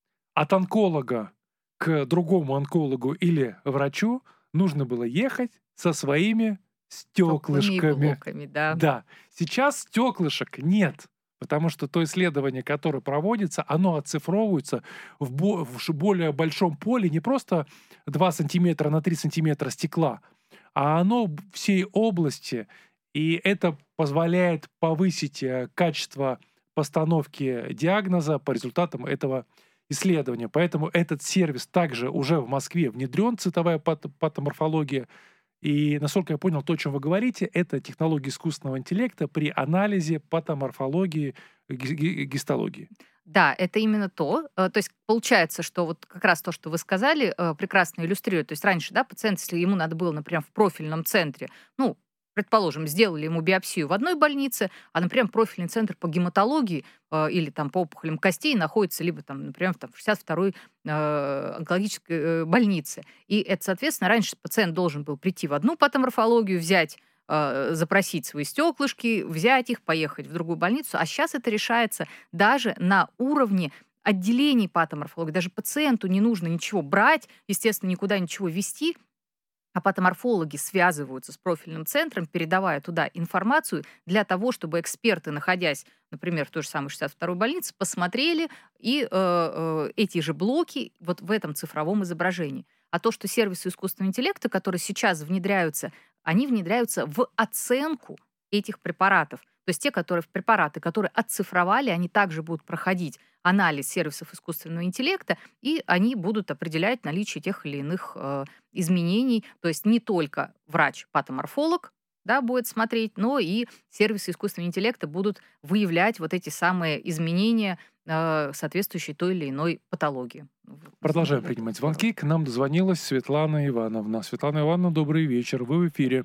от онколога к другому онкологу или врачу нужно было ехать со своими стеклышками. блоками, да. Да. Сейчас стеклышек нет, потому что то исследование, которое проводится, оно оцифровывается в более большом поле, не просто 2 сантиметра на 3 сантиметра стекла, а оно всей области, и это позволяет повысить качество постановки диагноза по результатам этого исследования. Поэтому этот сервис также уже в Москве внедрен, цветовая патоморфология. И, насколько я понял, то, о чем вы говорите, это технология искусственного интеллекта при анализе патоморфологии, гистологии. Да, это именно то. То есть получается, что вот как раз то, что вы сказали, прекрасно иллюстрирует. То есть раньше, да, пациент, если ему надо было, например, в профильном центре, предположим, сделали ему биопсию в одной больнице, а, например, профильный центр по гематологии или там по опухолям костей находится либо там, например, в 62-й онкологической больнице. И это, соответственно, раньше пациент должен был прийти в одну патоморфологию, взять, запросить свои стеклышки, взять их, поехать в другую больницу. А сейчас это решается даже на уровне отделений патоморфологии. Даже пациенту не нужно ничего брать, естественно, никуда ничего везти, а патоморфологи связываются с профильным центром, передавая туда информацию для того, чтобы эксперты, находясь, например, в той же самой 62-й больнице, посмотрели и эти же блоки вот в этом цифровом изображении. А то, что сервисы искусственного интеллекта, которые сейчас внедряются, они внедряются в оценку этих препаратов. То есть те препараты, которые оцифровали, они также будут проходить анализ сервисов искусственного интеллекта, и они будут определять наличие тех или иных изменений. То есть не только врач-патоморфолог, да, будет смотреть, но и сервисы искусственного интеллекта будут выявлять вот эти самые изменения, соответствующие той или иной патологии. Продолжаем принимать звонки. К нам дозвонилась Светлана Ивановна. Светлана Ивановна, добрый вечер. Вы в эфире.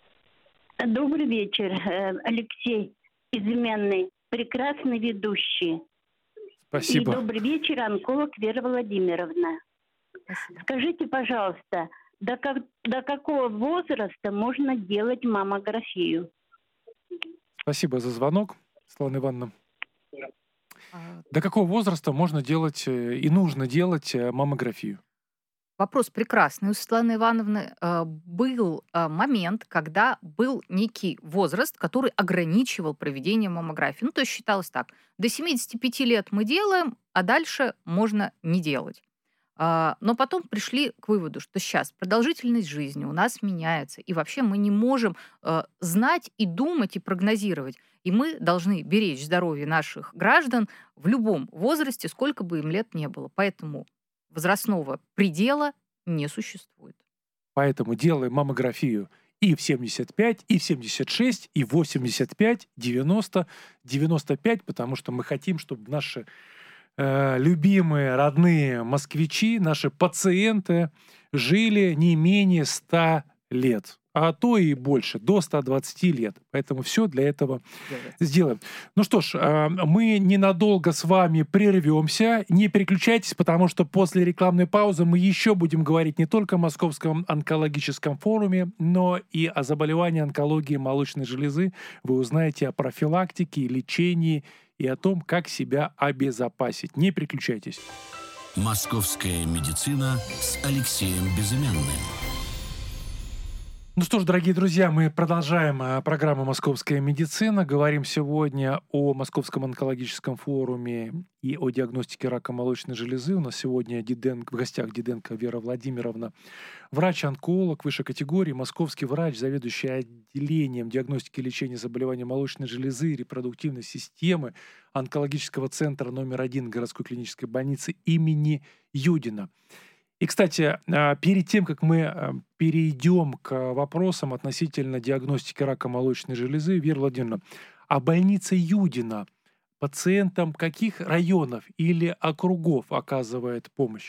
Добрый вечер, Алексей Безымянный, прекрасный ведущий. Спасибо. И добрый вечер, онколог Вера Владимировна. Спасибо. Скажите, пожалуйста, до какого возраста можно делать маммографию? Спасибо за звонок, Светлана Ивановна. А, До какого возраста можно делать и нужно делать маммографию? Вопрос прекрасный у Светланы Ивановны. Был момент, когда был некий возраст, который ограничивал проведение маммографии. Ну, то есть считалось так: до 75 лет мы делаем, а дальше можно не делать. Но потом пришли к выводу, что сейчас продолжительность жизни у нас меняется, и вообще мы не можем знать и думать и прогнозировать. И мы должны беречь здоровье наших граждан в любом возрасте, сколько бы им лет не было. Поэтому возрастного предела не существует. Поэтому делаем маммографию и в 75, и в 76, и в 85, 90, 95, потому что мы хотим, чтобы наши любимые, родные москвичи, наши пациенты жили не менее 100 лет, а то и больше, до 120 лет. Поэтому все для этого сделаем. Ну что ж, мы ненадолго с вами прервемся. Не переключайтесь, потому что после рекламной паузы мы еще будем говорить не только о Московском онкологическом форуме, но и о заболевании онкологии молочной железы. Вы узнаете о профилактике, лечении и о том, как себя обезопасить. Не переключайтесь. Московская медицина с Алексеем Безымянным. Ну что ж, дорогие друзья, мы продолжаем программу «Московская медицина». Говорим сегодня о Московском онкологическом форуме и о диагностике рака молочной железы. У нас сегодня в гостях Диденко Вера Владимировна, врач-онколог высшей категории, московский врач, заведующий отделением диагностики и лечения заболеваний молочной железы и репродуктивной системы онкологического центра номер 1 городской клинической больницы имени Юдина. И, кстати, перед тем, как мы перейдем к вопросам относительно диагностики рака молочной железы, Вера Владимировна, а больница Юдина пациентам каких районов или округов оказывает помощь?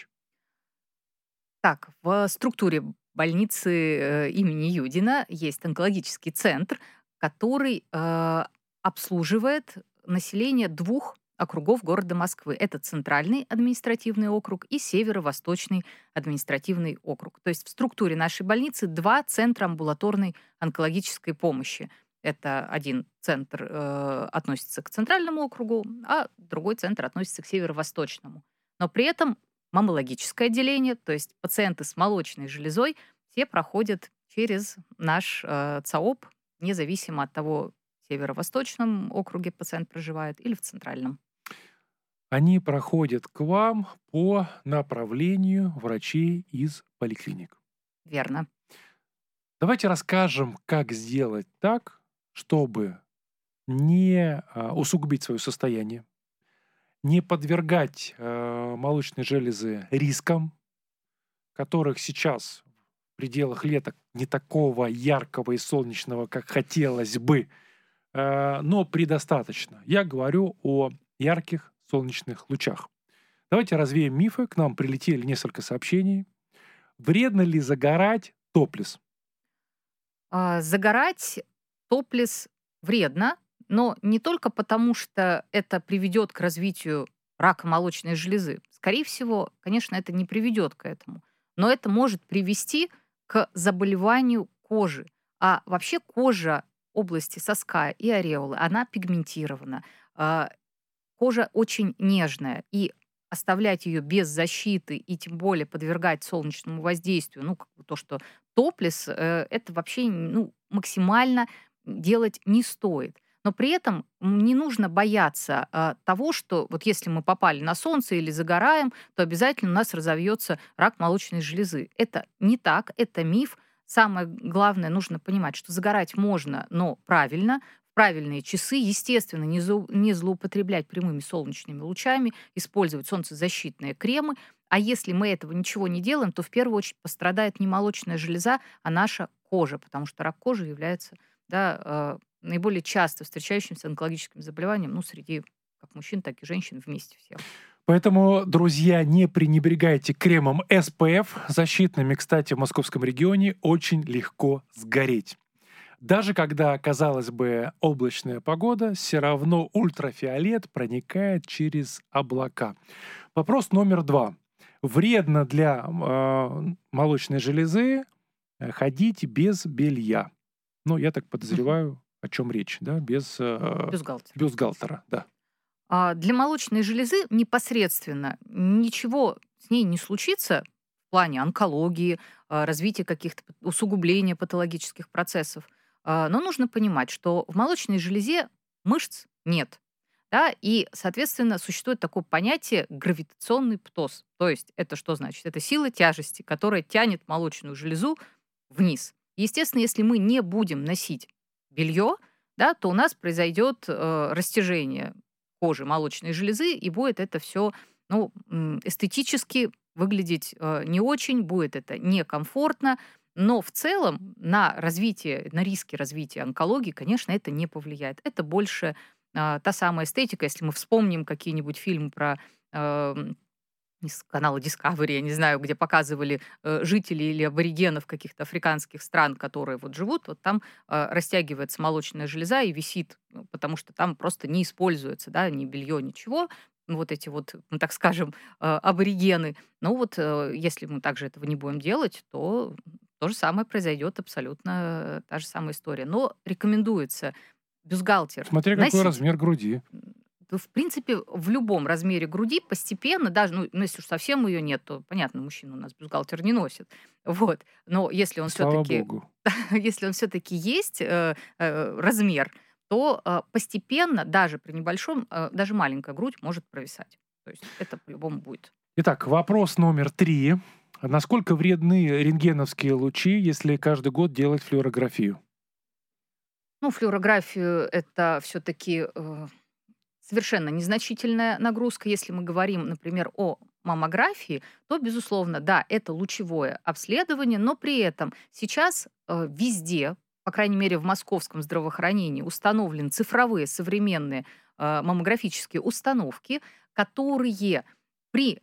Так, в структуре больницы имени Юдина есть онкологический центр, который обслуживает население 2 округов города Москвы. Это Центральный административный округ и Северо-Восточный административный округ. То есть в структуре нашей больницы 2 центра амбулаторной онкологической помощи. Это один центр относится к Центральному округу, а другой центр относится к Северо-Восточному. Но при этом маммологическое отделение, то есть пациенты с молочной железой, все проходят через наш ЦАОП, независимо от того, в Северо-Восточном округе пациент проживает или в Центральном. Они проходят к вам по направлению врачей из поликлиник. Верно. Давайте расскажем, как сделать так, чтобы не усугубить свое состояние, не подвергать молочной железы рискам, которых сейчас в пределах лета не такого яркого и солнечного, как хотелось бы, но предостаточно. Я говорю о ярких солнечных лучах. Давайте развеем мифы. К нам прилетели несколько сообщений. Вредно ли загорать топлес? Загорать топлес вредно, но не только потому, что это приведет к развитию рака молочной железы. Скорее всего, конечно, это не приведет к этому. Но это может привести к заболеванию кожи. А вообще кожа области соска и ореолы, она пигментирована. Кожа очень нежная, и оставлять ее без защиты и тем более подвергать солнечному воздействию, то, что топлес, это вообще максимально делать не стоит. Но при этом не нужно бояться того, что вот если мы попали на солнце или загораем, то обязательно у нас разовьется рак молочной железы. Это не так, это миф. Самое главное, нужно понимать, что загорать можно, но правильно, в правильные часы, естественно, не злоупотреблять прямыми солнечными лучами, использовать солнцезащитные кремы. А если мы этого ничего не делаем, то в первую очередь пострадает не молочная железа, а наша кожа, потому что рак кожи является наиболее часто встречающимся онкологическим заболеванием среди как мужчин, так и женщин вместе всех. Поэтому, друзья, не пренебрегайте кремом SPF защитными. Кстати, в московском регионе очень легко сгореть. Даже когда, казалось бы, облачная погода, все равно ультрафиолет проникает через облака. Вопрос номер 2. Вредно для молочной железы ходить без белья. Ну, я так подозреваю, о чем речь, да? Без Бюстгальтер. бюстгальтера, да. Для молочной железы непосредственно ничего с ней не случится в плане онкологии, развития каких-то усугубления патологических процессов. Но нужно понимать, что в молочной железе мышц нет. Да, и, соответственно, существует такое понятие гравитационный птоз. То есть это что значит? Это сила тяжести, которая тянет молочную железу вниз. Естественно, если мы не будем носить белье, да, то у нас произойдет растяжение кожи молочной железы, и будет это все эстетически выглядеть не очень, будет это некомфортно, но в целом на риски развития онкологии, конечно, это не повлияет. Это больше та самая эстетика, если мы вспомним какие-нибудь фильмы про из канала Discovery, я не знаю, где показывали жителей или аборигенов каких-то африканских стран, которые вот живут, вот там растягивается молочная железа и висит, потому что там просто не используется, да, ни белье, ничего. Вот эти вот, так скажем, аборигены. Ну вот, если мы также этого не будем делать, то то же самое произойдет, абсолютно та же самая история. Но рекомендуется бюстгальтер Смотря какой носить. размер груди. В принципе, в любом размере груди постепенно, даже, если уж совсем ее нет, то, понятно, мужчина у нас бюстгальтер не носит. Вот. Но если он Слава все-таки богу. если он все-таки есть размер, то постепенно, даже при небольшом, даже маленькая грудь может провисать. То есть это по-любому будет. Итак, вопрос номер 3. Насколько вредны рентгеновские лучи, если каждый год делать флюорографию? Ну, флюорографию это все-таки совершенно незначительная нагрузка. Если мы говорим, например, о маммографии, то, безусловно, да, это лучевое обследование, но при этом сейчас везде, по крайней мере, в московском здравоохранении, установлены цифровые современные маммографические установки, которые при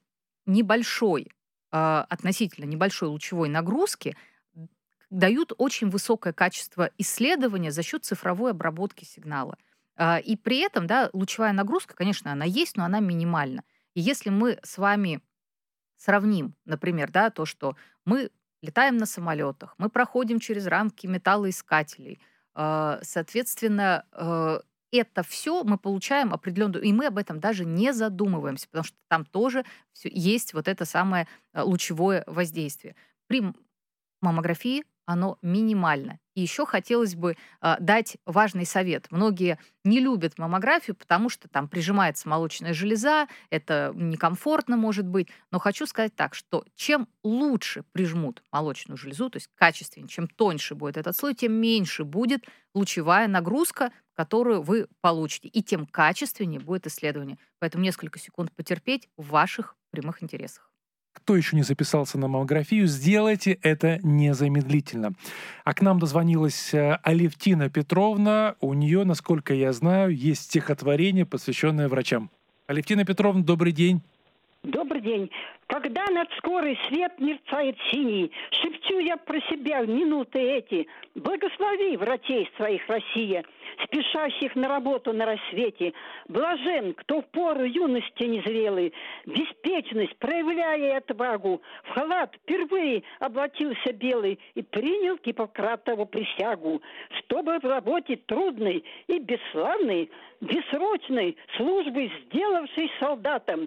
относительно небольшой лучевой нагрузке дают очень высокое качество исследования за счет цифровой обработки сигнала. И при этом, да, лучевая нагрузка, конечно, она есть, но она минимальна. И если мы с вами сравним, например, да, то, что мы летаем на самолетах, мы проходим через рамки металлоискателей, соответственно, это все мы получаем определенную, и мы об этом даже не задумываемся, потому что там тоже есть вот это самое лучевое воздействие. При маммографии оно минимально. И еще хотелось бы дать важный совет. Многие не любят маммографию, потому что там прижимается молочная железа, это некомфортно может быть. Но хочу сказать так, что чем лучше прижмут молочную железу, то есть качественнее, чем тоньше будет этот слой, тем меньше будет лучевая нагрузка, которую вы получите, и тем качественнее будет исследование. Поэтому несколько секунд потерпеть в ваших прямых интересах. Кто еще не записался на маммографию, сделайте это незамедлительно. А к нам дозвонилась Алевтина Петровна. У нее, насколько я знаю, есть стихотворение, посвященное врачам. Алевтина Петровна, добрый день. Добрый день. Когда над скорой свет мерцает синий, шепчу я про себя в минуты эти: благослови врачей своих, Россия, спешащих на работу на рассвете. Блажен, кто в пору юности незрелый, беспечность, проявляя отвагу, в халат впервые облачился белый и принял Гиппократову присягу, чтобы в работе трудной и бесславной, бессрочной службы, сделавшись солдатом,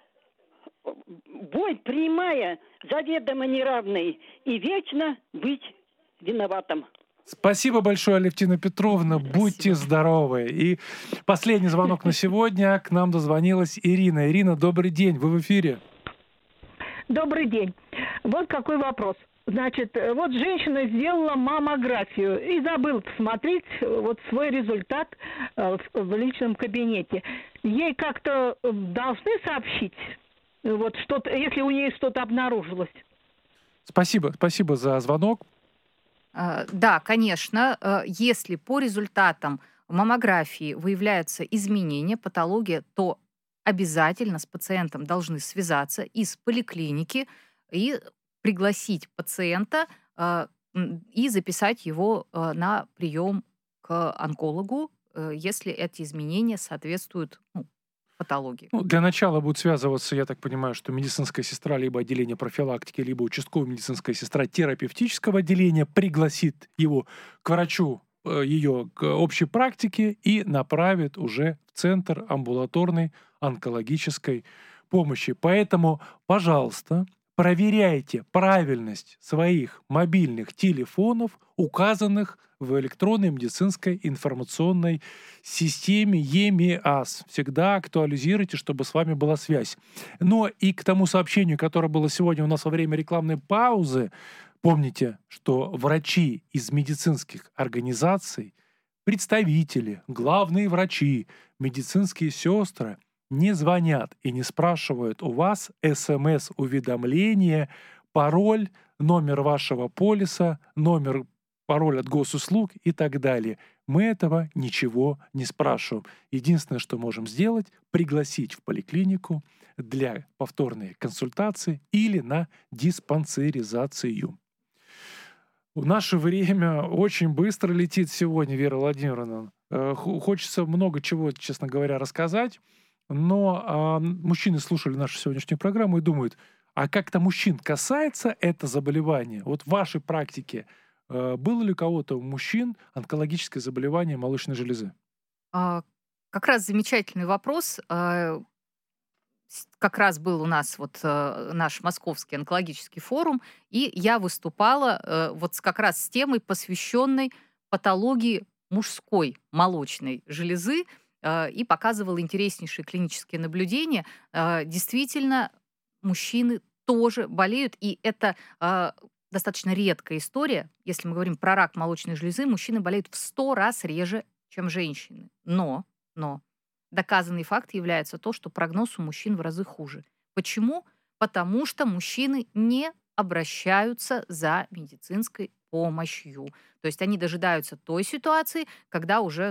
бой принимая заведомо неравный, и вечно быть виноватым. Спасибо большое, Алевтина Петровна. Будьте здоровы. И последний звонок на сегодня. К нам дозвонилась Ирина. Ирина, добрый день. Вы в эфире. Добрый день. Вот какой вопрос. Значит, вот женщина сделала маммографию и забыла посмотреть вот свой результат в личном кабинете. Ей как-то должны сообщить, вот что-то, если у нее что-то обнаружилось? Спасибо за звонок. Да, конечно, если по результатам маммографии выявляются изменения, патология, то обязательно с пациентом должны связаться из поликлиники и пригласить пациента и записать его на прием к онкологу, если эти изменения соответствуют патологии. Для начала будут связываться, я так понимаю, что медицинская сестра либо отделение профилактики, либо участковая медицинская сестра терапевтического отделения пригласит его к врачу, ее к общей практике и направит уже в центр амбулаторной онкологической помощи. Поэтому, пожалуйста, проверяйте правильность своих мобильных телефонов, указанных в электронной медицинской информационной системе ЕМИАС. Всегда актуализируйте, чтобы с вами была связь. Но и к тому сообщению, которое было сегодня у нас во время рекламной паузы, помните, что врачи из медицинских организаций, представители, главные врачи, медицинские сестры не звонят и не спрашивают у вас СМС-уведомления, пароль, номер вашего полиса, пароль от госуслуг и так далее. Мы этого ничего не спрашиваем. Единственное, что можем сделать, пригласить в поликлинику для повторной консультации или на диспансеризацию. В наше время очень быстро летит сегодня, Вера Владимировна. Хочется много чего, честно говоря, рассказать, но мужчины слушали нашу сегодняшнюю программу и думают, а как-то мужчин касается это заболевание? Вот в вашей практике было ли у кого-то у мужчин онкологическое заболевание молочной железы? Как раз замечательный вопрос. Как раз был у нас наш Московский онкологический форум, и я выступала как раз с темой, посвященной патологии мужской молочной железы, и показывала интереснейшие клинические наблюдения. Действительно, мужчины тоже болеют, и это достаточно редкая история. Если мы говорим про рак молочной железы, мужчины болеют в 100 раз реже, чем женщины. Но доказанный факт является то, что прогноз у мужчин в разы хуже. Почему? Потому что мужчины не обращаются за медицинской помощью. То есть они дожидаются той ситуации, когда уже,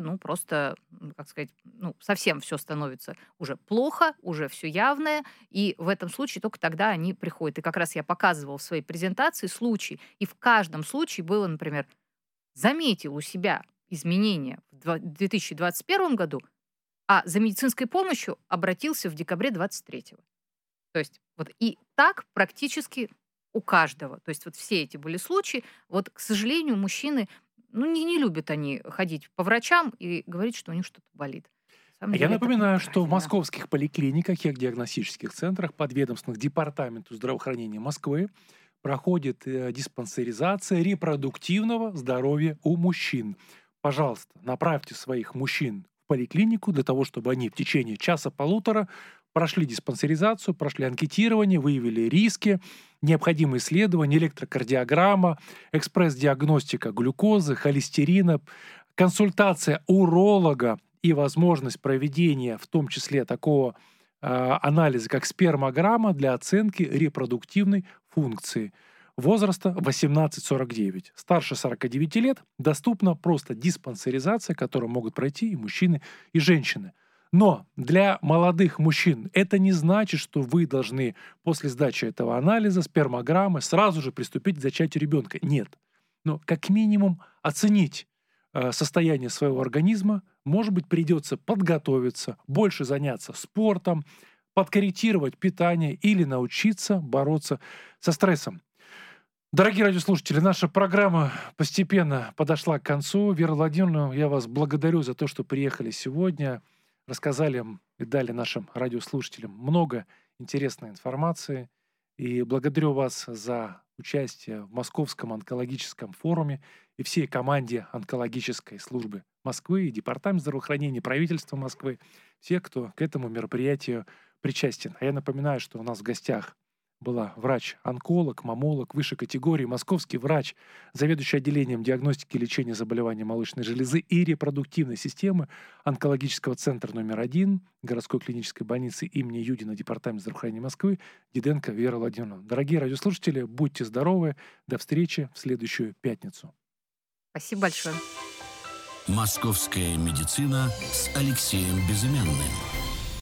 совсем все становится уже плохо, уже все явное, и в этом случае только тогда они приходят. И как раз я показывала в своей презентации случаи, и в каждом случае было, например, заметил у себя изменения в 2021 году, а за медицинской помощью обратился в декабре 2023. То есть и так практически у каждого. То есть все эти были случаи. К сожалению, мужчины, не любят они ходить по врачам и говорить, что у них что-то болит. Я напоминаю, что в московских поликлиниках и диагностических центрах подведомственных Департаменту здравоохранения Москвы проходит диспансеризация репродуктивного здоровья у мужчин. Пожалуйста, направьте своих мужчин в поликлинику для того, чтобы они в течение часа-полутора прошли диспансеризацию, прошли анкетирование, выявили риски, необходимые исследования, электрокардиограмма, экспресс-диагностика глюкозы, холестерина, консультация уролога и возможность проведения, в том числе такого анализа, как спермограмма для оценки репродуктивной функции. Возраста 18-49. Старше 49 лет доступна просто диспансеризация, которую могут пройти и мужчины, и женщины. Но для молодых мужчин это не значит, что вы должны после сдачи этого анализа, спермограммы, сразу же приступить к зачатию ребенка. Нет. Но как минимум оценить состояние своего организма, может быть, придется подготовиться, больше заняться спортом, подкорректировать питание или научиться бороться со стрессом. Дорогие радиослушатели, наша программа постепенно подошла к концу. Вера Владимировна, я вас благодарю за то, что приехали сегодня, рассказали и дали нашим радиослушателям много интересной информации. И благодарю вас за участие в Московском онкологическом форуме и всей команде онкологической службы Москвы и Департамент здравоохранения, правительства Москвы, все, кто к этому мероприятию причастен. А я напоминаю, что у нас в гостях была врач-онколог, мамолог высшей категории, московский врач, заведующий отделением диагностики и лечения заболеваний молочной железы и репродуктивной системы онкологического центра номер 1 городской клинической больницы имени Юдина, Департамент здравоохранения Москвы, Диденко Вера Владимировна. Дорогие радиослушатели, будьте здоровы. До встречи в следующую пятницу. Спасибо большое. Московская медицина с Алексеем Безымянным.